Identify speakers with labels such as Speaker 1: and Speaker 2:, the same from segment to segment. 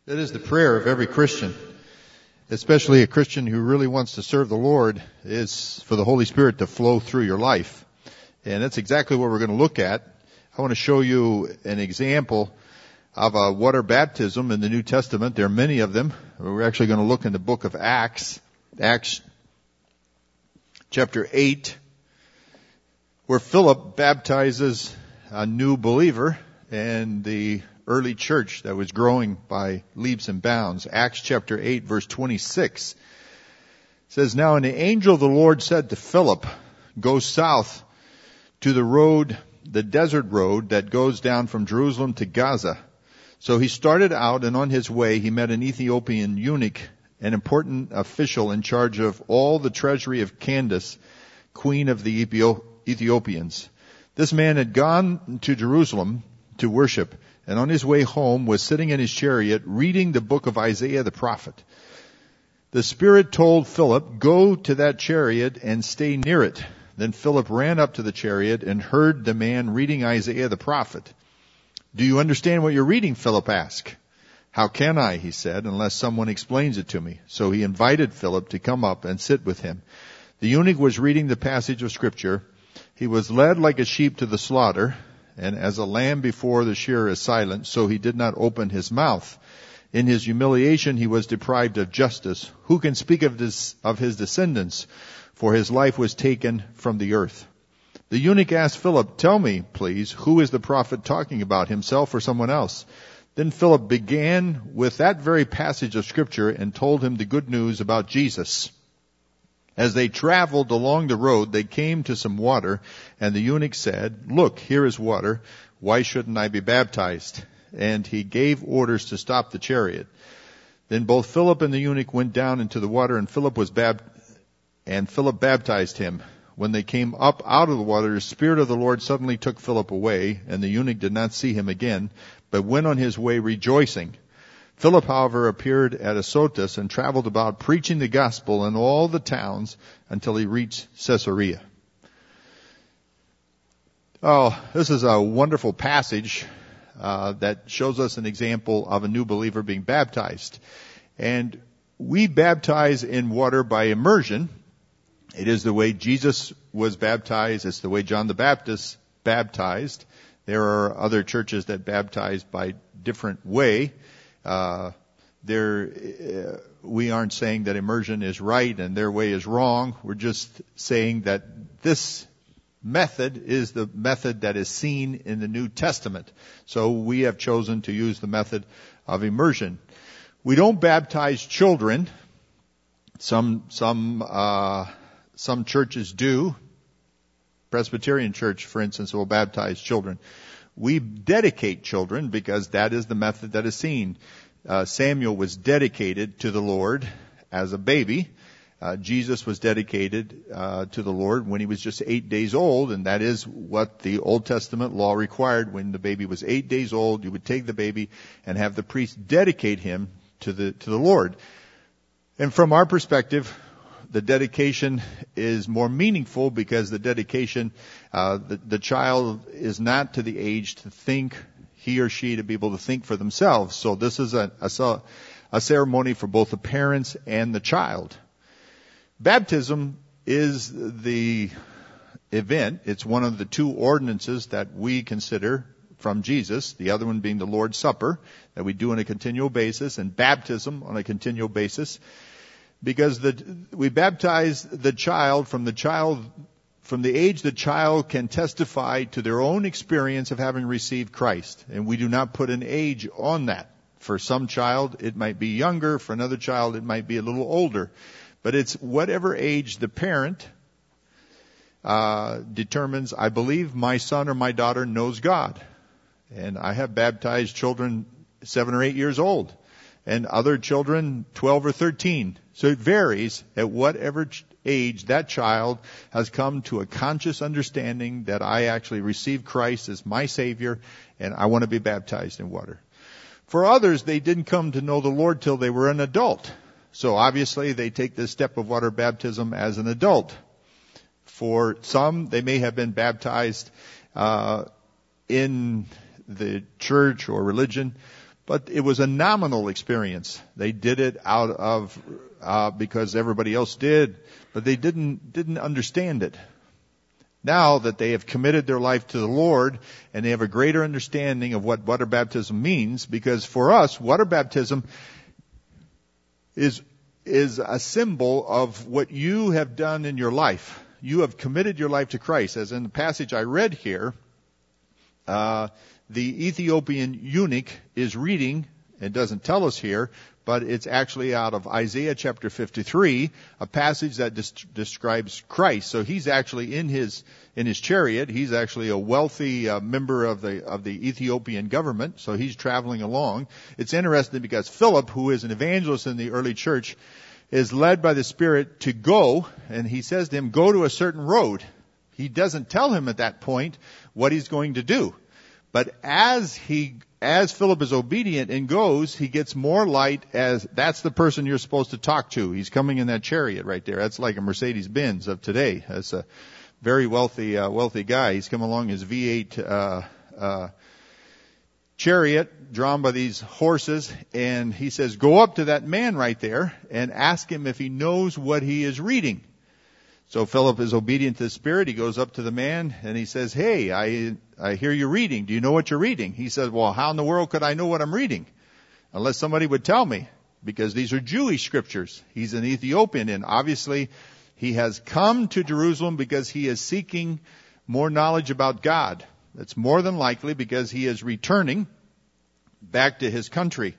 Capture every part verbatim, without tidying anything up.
Speaker 1: It is the prayer of every Christian, especially a Christian who really wants to serve the Lord, is for the Holy Spirit to flow through your life. And that's exactly what we're going to look at. I want to show you an example of a water baptism in the New Testament. There are many of them. We're actually going to look in the book of Acts, Acts chapter eight, where Philip baptizes a new believer and the early church that was growing by leaps and bounds. Acts chapter eight, verse twenty-six says, "Now and the angel of the Lord said to Philip, go south to the road, the desert road that goes down from Jerusalem to Gaza. So he started out, and on his way he met an Ethiopian eunuch, an important official in charge of all the treasury of Candace, queen of the Ethiopians. This man had gone to Jerusalem to worship, and on his way home was sitting in his chariot reading the book of Isaiah the prophet. The Spirit told Philip, go to that chariot and stay near it. Then Philip ran up to the chariot and heard the man reading Isaiah the prophet. Do you understand what you're reading? Philip asked. How can I, he said, unless someone explains it to me? So he invited Philip to come up and sit with him. The eunuch was reading the passage of Scripture. He was led like a sheep to the slaughter, and as a lamb before the shearer is silent, so he did not open his mouth. In his humiliation he was deprived of justice. Who can speak of this, of his descendants? For his life was taken from the earth. The eunuch asked Philip, tell me, please, who is the prophet talking about, himself or someone else? Then Philip began with that very passage of Scripture and told him the good news about Jesus. As they traveled along the road, they came to some water, and the eunuch said, look, here is water. Why shouldn't I be baptized? And he gave orders to stop the chariot. Then both Philip and the eunuch went down into the water, and Philip was bab- and Philip baptized him. When they came up out of the water, the Spirit of the Lord suddenly took Philip away, and the eunuch did not see him again, but went on his way rejoicing. Philip, however, appeared at Azotus and traveled about preaching the gospel in all the towns until he reached Caesarea." Oh, this is a wonderful passage uh, that shows us an example of a new believer being baptized. And we baptize in water by immersion. It is the way Jesus was baptized. It's the way John the Baptist baptized. There are other churches that baptize by different way. Uh, there, uh, we aren't saying that immersion is right and their way is wrong. We're just saying that this method is the method that is seen in the New Testament. So we have chosen to use the method of immersion. We don't baptize children. Some, some, uh, some churches do. Presbyterian Church, for instance, will baptize children. We dedicate children because that is the method that is seen. Uh, Samuel was dedicated to the Lord as a baby. Uh, Jesus was dedicated uh, to the Lord when he was just eight days old, and that is what the Old Testament law required. When the baby was eight days old, you would take the baby and have the priest dedicate him to the to the Lord. And from our perspective, the dedication is more meaningful because the dedication, uh, the, the child is not to the age to think, he or she to be able to think for themselves. So this is a, a, a ceremony for both the parents and the child. Baptism is the event. It's one of the two ordinances that we consider from Jesus, the other one being the Lord's Supper that we do on a continual basis, and baptism on a continual basis. Because the, we baptize the child from the child, from the age the child can testify to their own experience of having received Christ. And we do not put an age on that. For some child, it might be younger. For another child, it might be a little older. But it's whatever age the parent uh, determines, I believe my son or my daughter knows God. And I have baptized children seven or eight years old. And other children, twelve or thirteen. So it varies at whatever age that child has come to a conscious understanding that I actually received Christ as my Savior and I want to be baptized in water. For others, they didn't come to know the Lord till they were an adult. So obviously they take this step of water baptism as an adult. For some, they may have been baptized uh in the church or religion But it was a nominal experience. They did it out of, uh, because everybody else did, but they didn't, didn't understand it. Now that they have committed their life to the Lord and they have a greater understanding of what water baptism means, because for us, water baptism is, is a symbol of what you have done in your life. You have committed your life to Christ. As in the passage I read here, uh, the Ethiopian eunuch is reading, it doesn't tell us here, but it's actually out of Isaiah chapter fifty-three, a passage that des- describes Christ. So he's actually in his, in his chariot. He's actually a wealthy uh, member of the, of the Ethiopian government. So he's traveling along. It's interesting because Philip, who is an evangelist in the early church, is led by the Spirit to go, and he says to him, go to a certain road. He doesn't tell him at that point what he's going to do. But as he, as Philip is obedient and goes, he gets more light as that's the person you're supposed to talk to. He's coming in that chariot right there. That's like a Mercedes-Benz of today. That's a very wealthy, uh, wealthy guy. He's come along his V eight, uh, uh, chariot drawn by these horses, and he says, go up to that man right there and ask him if he knows what he is reading. So Philip is obedient to the Spirit. He goes up to the man and he says, hey, I, I hear you reading. Do you know what you're reading? He says, well, how in the world could I know what I'm reading? Unless somebody would tell me, because these are Jewish scriptures. He's an Ethiopian, and obviously he has come to Jerusalem because he is seeking more knowledge about God. That's more than likely because he is returning back to his country.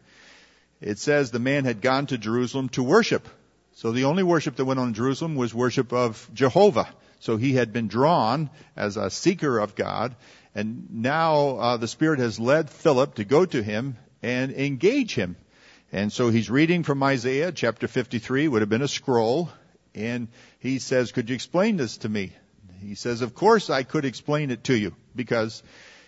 Speaker 1: It says the man had gone to Jerusalem to worship. So the only worship that went on in Jerusalem was worship of Jehovah. So he had been drawn as a seeker of God. And now uh, the Spirit has led Philip to go to him and engage him. And so he's reading from Isaiah chapter fifty-three, would have been a scroll. And he says, could you explain this to me? He says, of course I could explain it to you, because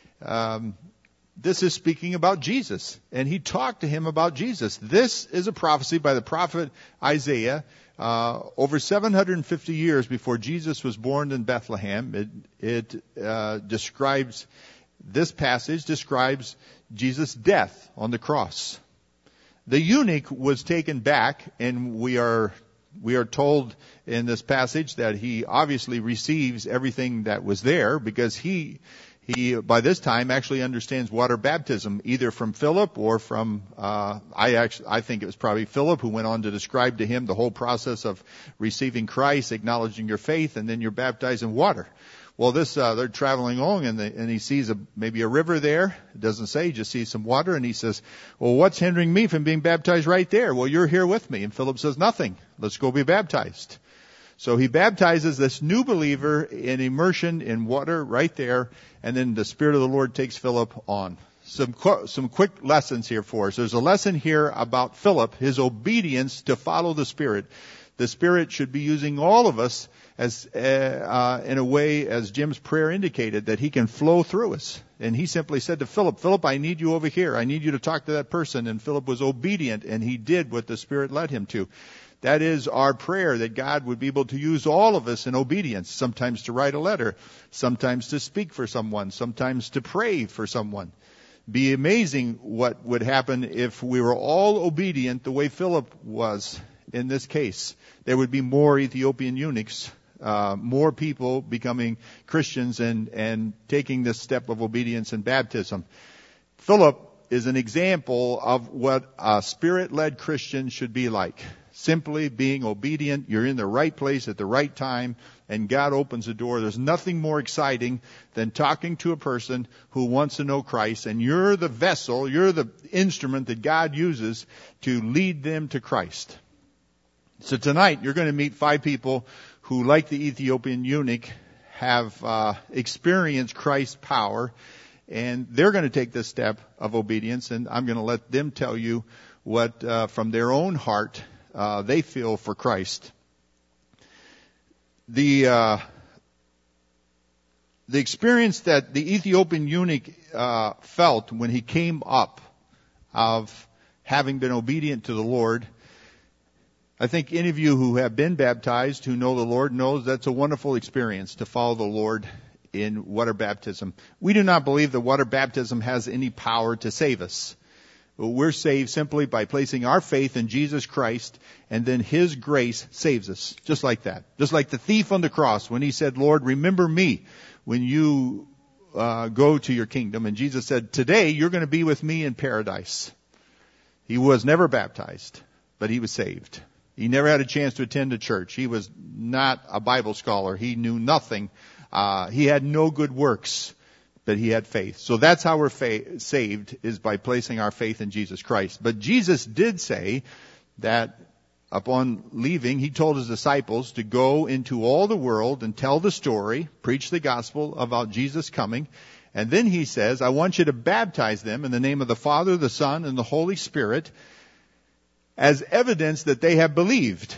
Speaker 1: um, this is speaking about Jesus. And he talked to him about Jesus. This is a prophecy by the prophet Isaiah uh, over seven hundred fifty years before Jesus was born in Bethlehem. It, it uh, describes, this passage describes Jesus' death on the cross. The eunuch was taken back, and we are we are told in this passage that he obviously receives everything that was there, because he he by this time actually understands water baptism, either from Philip or from uh I actually I think it was probably Philip who went on to describe to him the whole process of receiving Christ, acknowledging your faith, and then you're baptized in water. Well, this, uh, they're traveling along, and, they, and he sees a, maybe a river there. It doesn't say, he just sees some water, and he says, well, what's hindering me from being baptized right there? Well, you're here with me. And Philip says, nothing. Let's go be baptized. So he baptizes this new believer in immersion in water right there, and then the Spirit of the Lord takes Philip on. Some, some quick lessons here for us. There's a lesson here about Philip, his obedience to follow the Spirit. The Spirit should be using all of us as uh, uh, in a way, as Jim's prayer indicated, that he can flow through us. And he simply said to Philip, Philip, I need you over here. I need you to talk to that person. And Philip was obedient, and he did what the Spirit led him to. That is our prayer, that God would be able to use all of us in obedience, sometimes to write a letter, sometimes to speak for someone, sometimes to pray for someone. Be amazing what would happen if we were all obedient the way Philip was in this case. There would be more Ethiopian eunuchs, uh, more people becoming Christians and, and taking this step of obedience and baptism. Philip is an example of what a Spirit-led Christian should be like. Simply being obedient. You're in the right place at the right time, and God opens the door. There's nothing more exciting than talking to a person who wants to know Christ, and you're the vessel, you're the instrument that God uses to lead them to Christ. So tonight you're going to meet five people who, like the Ethiopian eunuch, have uh, experienced Christ's power, and they're going to take this step of obedience, and I'm going to let them tell you what uh, from their own heart uh, they feel for Christ. The uh, the experience that the Ethiopian eunuch uh, felt when he came up of having been obedient to the Lord, I think any of you who have been baptized, who know the Lord, knows that's a wonderful experience to follow the Lord in water baptism. We do not believe that water baptism has any power to save us. We're saved simply by placing our faith in Jesus Christ, and then His grace saves us. Just like that. Just like the thief on the cross when he said, Lord, remember me when you uh, go to your kingdom. And Jesus said, today you're going to be with me in paradise. He was never baptized, but he was saved. He never had a chance to attend a church. He was not a Bible scholar. He knew nothing. Uh, he had no good works, but he had faith. So that's how we're fa- saved, is by placing our faith in Jesus Christ. But Jesus did say that upon leaving, He told His disciples to go into all the world and tell the story, preach the gospel about Jesus coming. And then He says, I want you to baptize them in the name of the Father, the Son, and the Holy Spirit as evidence that they have believed.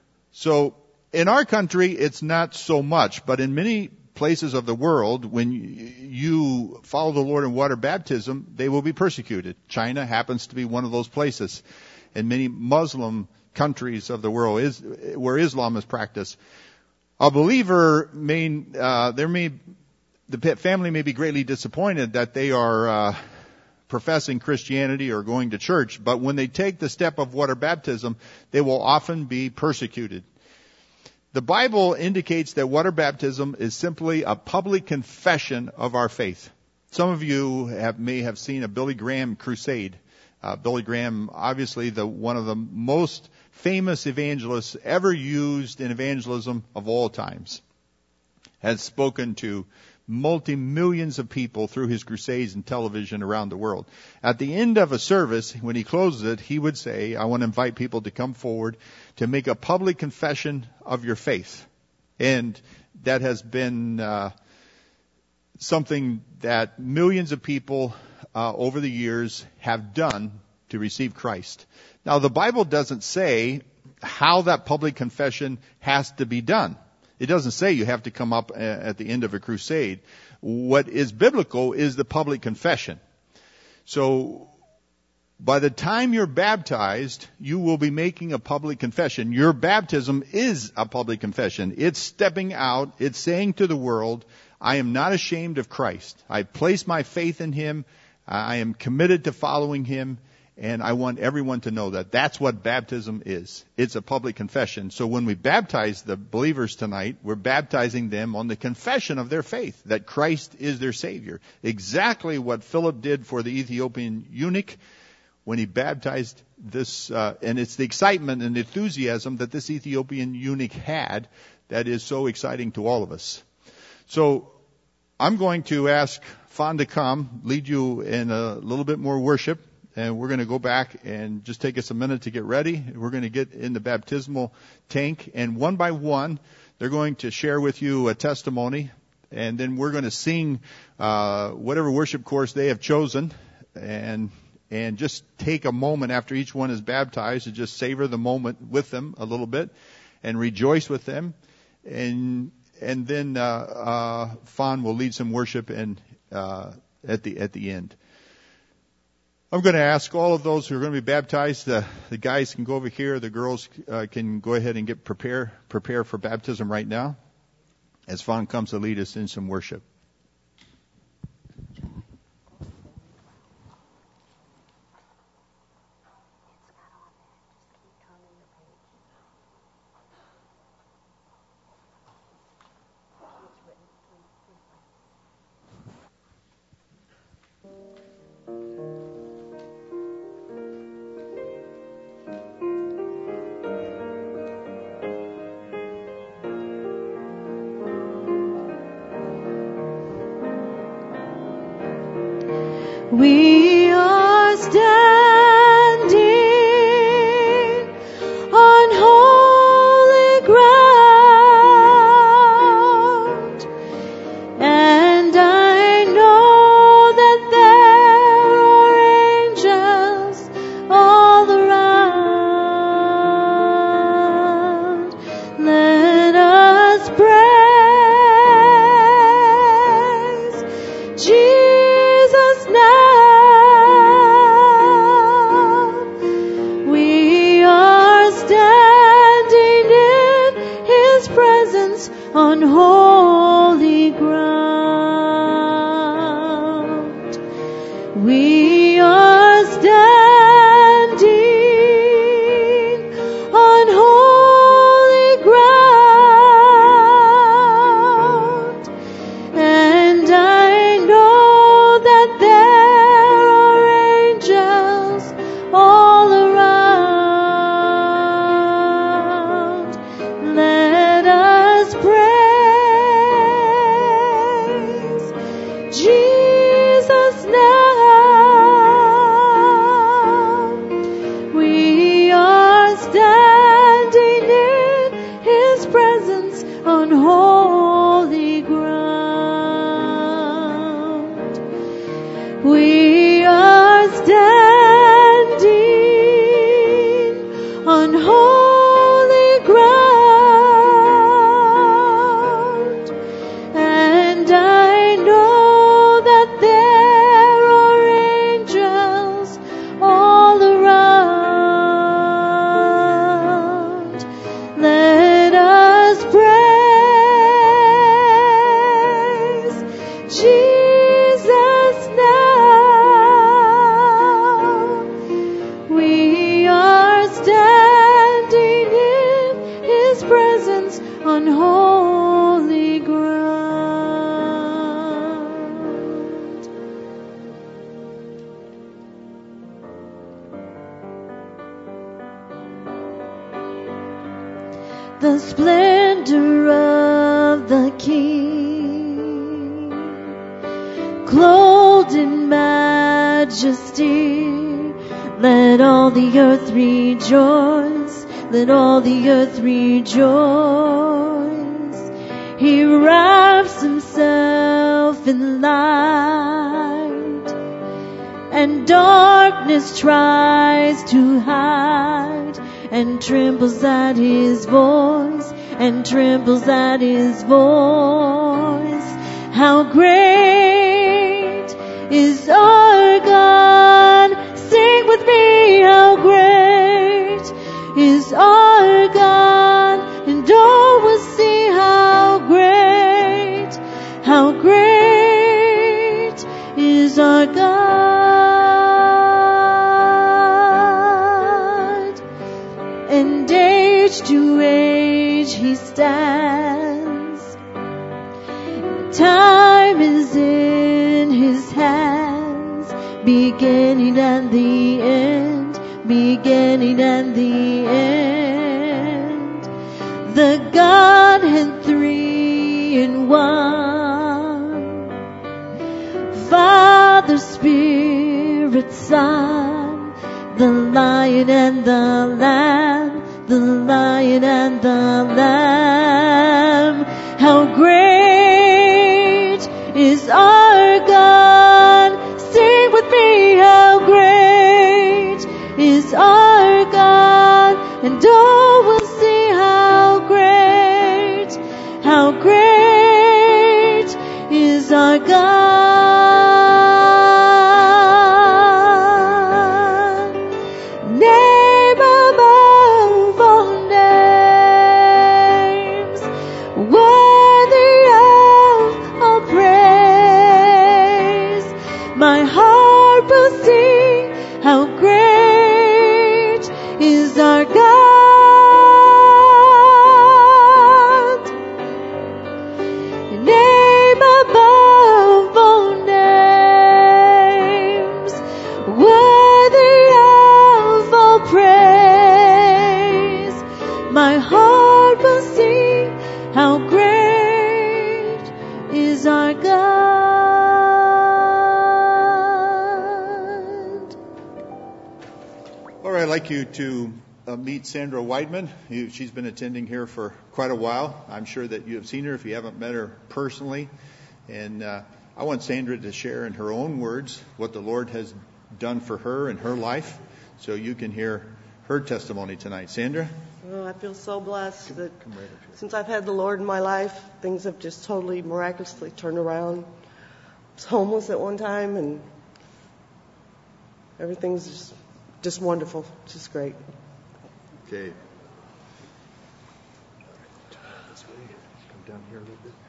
Speaker 1: So in our country, it's not so much, but in many places of the world, when you follow the Lord in water baptism, they will be persecuted. China happens to be one of those places. In many Muslim countries of the world is where Islam is practiced. A believer may, uh, there may, the family may be greatly disappointed that they are, uh, professing Christianity or going to church, but when they take the step of water baptism, they will often be persecuted. The Bible indicates that water baptism is simply a public confession of our faith. Some of you have, may have seen a Billy Graham crusade. Uh, Billy Graham, obviously the one of the most famous evangelists ever used in evangelism of all times, has spoken to multi-millions of people through his crusades and television around the world. At the end of a service, when he closes it, he would say, I want to invite people to come forward to make a public confession of your faith. And that has been uh, something that millions of people uh, over the years have done to receive Christ. Now, the Bible doesn't say how that public confession has to be done. It doesn't say you have to come up at the end of a crusade. What is biblical is the public confession. So by the time you're baptized, you will be making a public confession. Your baptism is a public confession. It's stepping out. It's saying to the world, I am not ashamed of Christ. I place my faith in Him. I am committed to following Him. And I want everyone to know that that's what baptism is. It's a public confession. So when we baptize the believers tonight, we're baptizing them on the confession of their faith, that Christ is their Savior. Exactly what Philip did for the Ethiopian eunuch when he baptized this, uh, and it's the excitement and enthusiasm that this Ethiopian eunuch had that is so exciting to all of us. So I'm going to ask Fawn to come, lead you in a little bit more worship. And we're going to go back and just take us a minute to get ready. We're going to get in the baptismal tank. And one by one, they're going to share with you a testimony. And then we're going to sing uh, whatever worship course they have chosen. And and just take a moment after each one is baptized to just savor the moment with them a little bit and rejoice with them. And and then uh, uh, Fawn will lead some worship and uh, at the at the end. I'm going to ask all of those who are going to be baptized, the, the guys can go over here, the girls uh, can go ahead and get prepare prepare for baptism right now as Fawn comes to lead us in some worship.
Speaker 2: We are standing on holy ground, and I know that there are angels all around. Let us praise Jesus now. the splendor of the King, clothed in majesty. Let all the earth rejoice, let all the earth rejoice. He wraps himself in light, and darkness tries to hide, and trembles at his voice, and trembles at his voice. How great is our God! Sing with me, how great is our God, and all will see how great, how great is our God. And age to age he stands, time is in his hands, beginning and the end, beginning and the end. The Godhead three in one, Father, Spirit, Son, the Lion and the Lamb, the Lion and the Lamb. How great is our God! Sing with me, how great is our God, and all will see how great, how great is our God. Name above all names, worthy of all praise. My heart will sing, how great is our God. Name above all names, worthy of all praise. My heart will sing, how great is our God.
Speaker 1: All right, I'd like you to uh, meet Sandra Weidman. You, she's been attending here for quite a while. I'm sure that you have seen her if you haven't met her personally. And uh, I want Sandra to share in her own words what the Lord has done for her in her life, so you can hear her testimony tonight. Sandra?
Speaker 3: Oh, I feel so blessed that since I've had the Lord in my life, things have just totally miraculously turned around. I was homeless at one time, and everything's just, just wonderful, just great.
Speaker 1: Okay. This way. Come down here a little bit.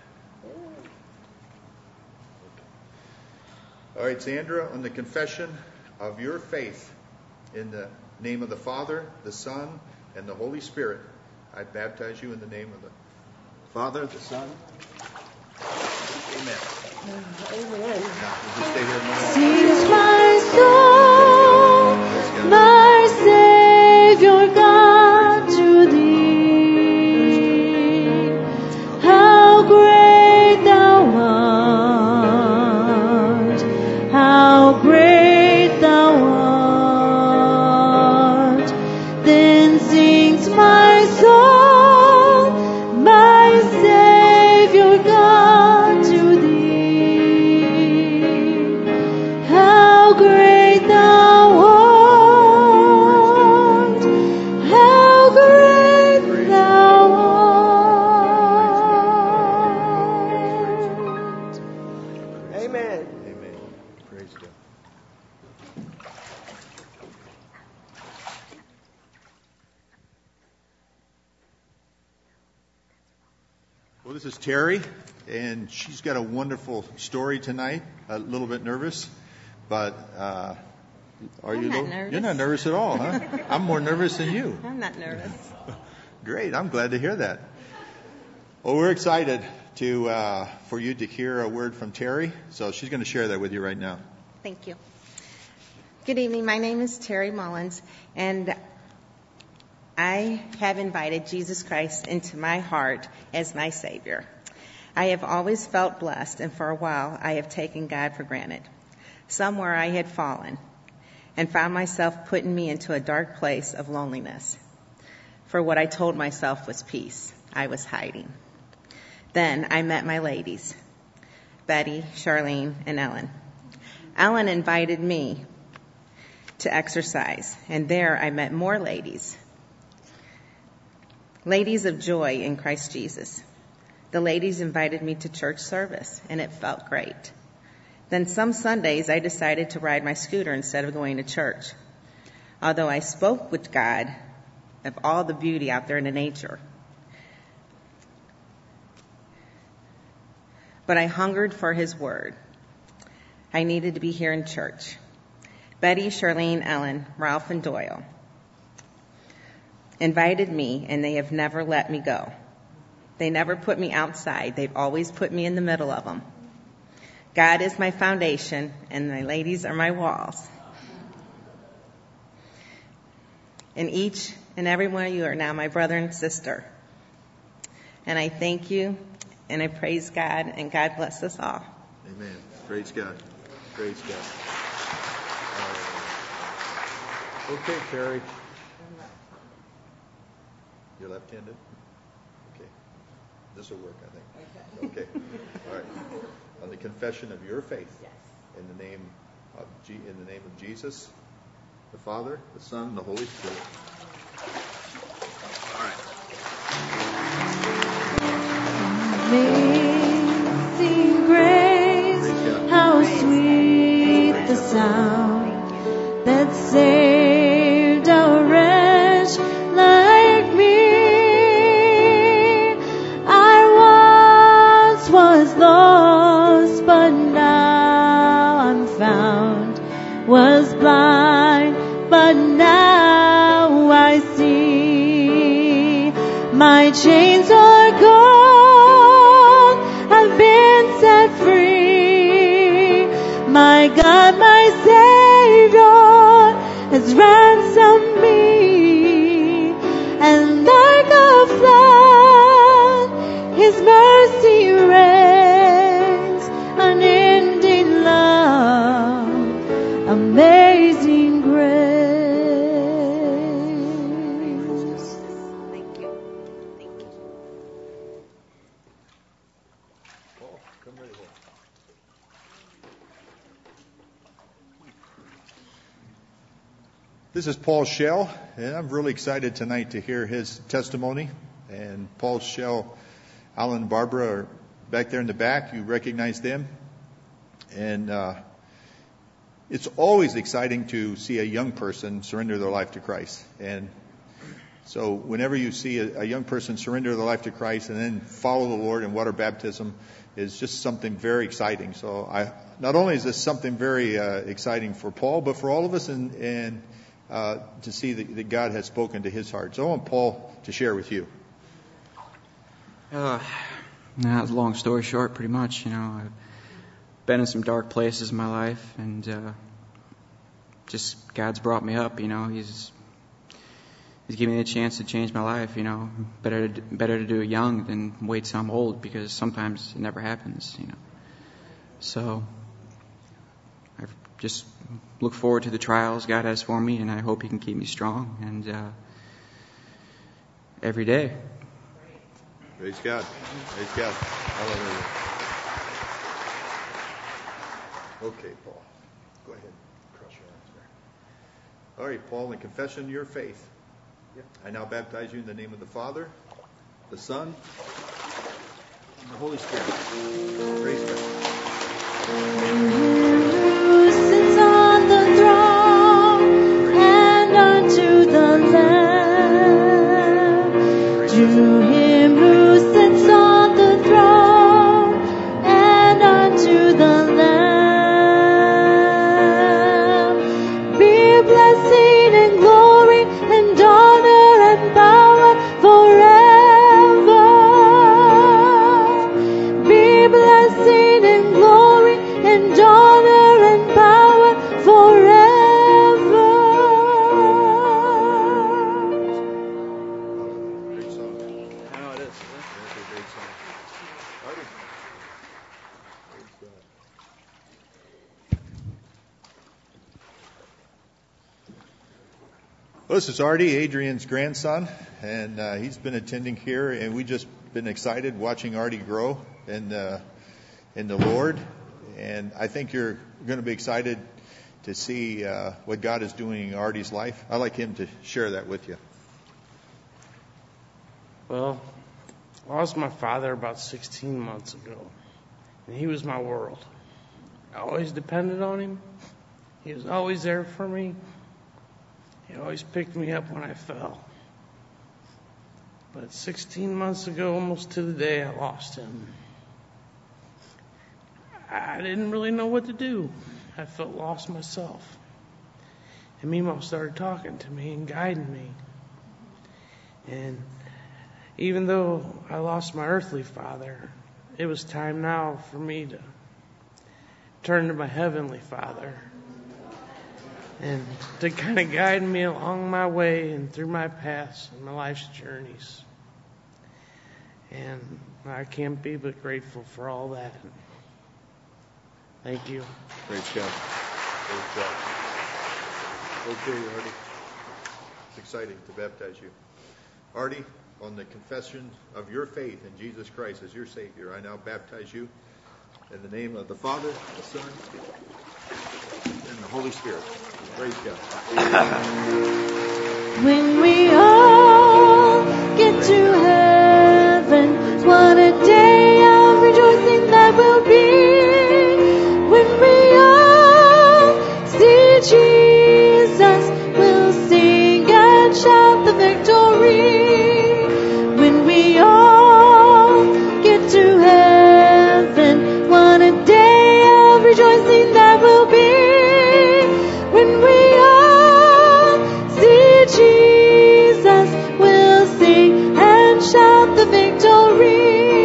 Speaker 1: All right, Sandra, on the confession of your faith in the name of the Father, the Son, and the Holy Spirit, I baptize you in the name of the Father, the Son. Amen.
Speaker 3: Amen.
Speaker 1: Now, we'll just stay here a minute.
Speaker 2: Sings my soul, my Savior God, to thee. How great thou art, how great thou art. Then sings my soul, my Savior God, to thee. How great thou art, how great thou art.
Speaker 3: Amen.
Speaker 1: Amen. Praise God. Well, this is Terry, and she's got a wonderful story tonight. A little bit nervous, but uh, are
Speaker 4: I'm
Speaker 1: you?
Speaker 4: not
Speaker 1: little-
Speaker 4: nervous.
Speaker 1: You're not nervous at all, huh? I'm more nervous than you.
Speaker 4: I'm not nervous.
Speaker 1: Great, I'm glad to hear that. Well, we're excited to uh, for you to hear a word from Terry, so she's going to share that with you right now.
Speaker 4: Thank you. Good evening. My name is Terry Mullins, and I have invited Jesus Christ into my heart as my Savior. I have always felt blessed, and for a while I have taken God for granted. Somewhere I had fallen and found myself putting me into a dark place of loneliness. For what I told myself was peace, I was hiding. Then I met my ladies, Betty, Charlene, and Ellen. Ellen invited me to exercise, and there I met more ladies. Ladies of joy in Christ Jesus. The ladies invited me to church service, and it felt great. Then some Sundays I decided to ride my scooter instead of going to church. Although I spoke with God of all the beauty out there in the nature. But I hungered for his word. I needed to be here in church. Betty, Charlene, Ellen, Ralph, and Doyle invited me, and they have never let me go. They never put me outside. They've always put me in the middle of them. God is my foundation, and my ladies are my walls. And each and every one of you are now my brother and sister. And I thank you, and I praise God, and God bless us all.
Speaker 1: Amen. Praise God. Praise God. Uh, okay, Carrie. You're left-handed? Okay. This will work, I think. Okay. All right. On the confession of your faith.
Speaker 4: Yes.
Speaker 1: In the name of G- in the name of Jesus, the Father, the Son, and the Holy Spirit. All right.
Speaker 2: Amazing grace, how sweet the sound that saved a wretch like me. I once was lost, but now I'm found. Was blind, but now I see. My chains are gone, I've been set free. My God, my Savior has ransomed me. And like a flood, His mercy reigns, unending love, amazing grace.
Speaker 4: Thank you. Thank you.
Speaker 1: Paul, come right here. This is Paul Shell, and I'm really excited tonight to hear his testimony. And Paul Shell, Alan and Barbara are back there in the back. You recognize them. And uh, it's always exciting to see a young person surrender their life to Christ. And so whenever you see a, a young person surrender their life to Christ and then follow the Lord in water baptism, is just something very exciting. So I not only is this something very uh, exciting for Paul, but for all of us, and, and uh, to see that, that God has spoken to his heart. So I want Paul to share with you.
Speaker 5: Uh, that's a long story short, pretty much. You know, I've been in some dark places in my life, and uh, just God's brought me up. You know, He's He's given me a chance to change my life. You know, better to, better to do it young than wait till I'm old, because sometimes it never happens. You know, so I just look forward to the trials God has for me, and I hope He can keep me strong and uh, every day.
Speaker 1: Praise God. Praise God. Hallelujah. Okay, Paul. Go ahead. Cross your arms there. All right, Paul, in the confession of your faith, yep. I now baptize you in the name of the Father, the Son, and the Holy Spirit. Praise God.
Speaker 2: Who sits on the throne and unto the Lamb, to Him who sits on the throne and unto the Lamb, be blessing and glory and honor and power forever. Be blessing and glory and honor
Speaker 1: Well, this is Artie, Adrian's grandson, and uh, he's been attending here, and we just been excited watching Artie grow in uh, in the Lord, and I think you're going to be excited to see uh, what God is doing in Artie's life. I'd like him to share that with you.
Speaker 6: Well, I lost my father about sixteen months ago, and he was my world. I always depended on him. He was always there for me. He always picked me up when I fell. But sixteen months ago, almost to the day, I lost him. I didn't really know what to do. I felt lost myself. And Mimo started talking to me and guiding me. And even though I lost my earthly father, it was time now for me to turn to my heavenly Father and to kind of guide me along my way and through my paths and my life's journeys. And I can't be but grateful for all that. Thank you.
Speaker 1: Great job. Great job. Okay, Artie. It's exciting to baptize you. Artie, on the confession of your faith in Jesus Christ as your Savior, I now baptize you in the name of the Father, the Son, and the Holy Spirit. Praise God.
Speaker 2: When we all get to heaven, what a day of rejoicing that will be. When we all see Jesus, we'll sing and shout the victory. When we all get to heaven, what a day of rejoicing that will be. When we all see Jesus, we'll sing and shout the victory.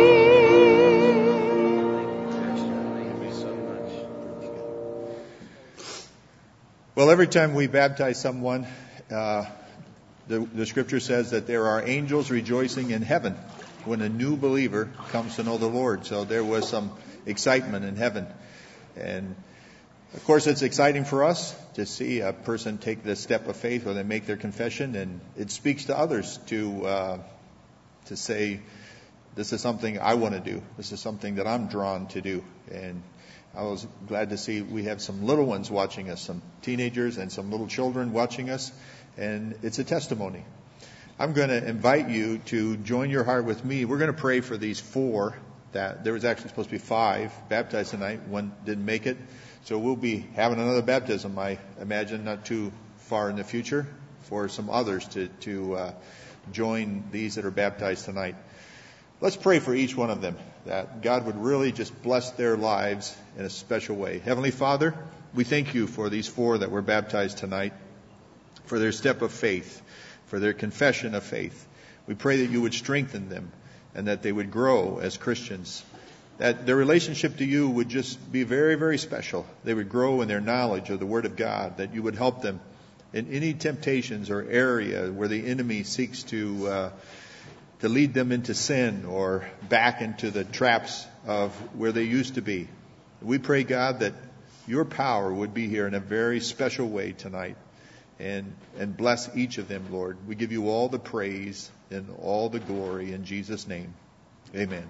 Speaker 1: Well, every time we baptize someone, uh, the, the scripture says that there are angels rejoicing in heaven when a new believer comes to know the Lord. So there was some excitement in heaven. And of course, it's exciting for us to see a person take this step of faith where they make their confession, and it speaks to others to uh, to say, this is something I want to do. This is something that I'm drawn to do. And I was glad to see we have some little ones watching us, some teenagers and some little children watching us, and it's a testimony. I'm going to invite you to join your heart with me. We're going to pray for these four. That there was actually supposed to be five baptized tonight. One didn't make it. So we'll be having another baptism, I imagine, not too far in the future, for some others to, to uh, join these that are baptized tonight. Let's pray for each one of them, that God would really just bless their lives in a special way. Heavenly Father, we thank you for these four that were baptized tonight, for their step of faith, for their confession of faith. We pray that you would strengthen them and that they would grow as Christians, that their relationship to you would just be very, very special. They would grow in their knowledge of the Word of God, that you would help them in any temptations or area where the enemy seeks to uh, to lead them into sin or back into the traps of where they used to be. We pray, God, that your power would be here in a very special way tonight, and and bless each of them, Lord. We give you all the praise and all the glory in Jesus' name. Amen.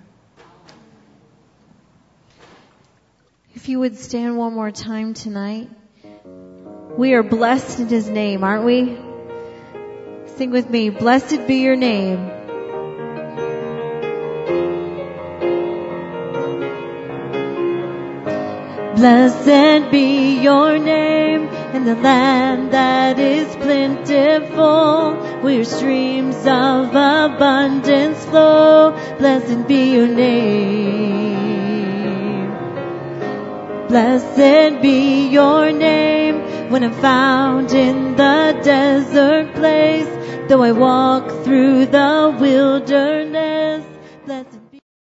Speaker 2: If you would stand one more time tonight. We are blessed in his name, aren't we? Sing with me, blessed be your name. Blessed be your name in the land that is plentiful, where streams of abundance flow. Blessed be your name. Blessed be your name when I'm found in the desert place, though I walk through the wilderness. Blessed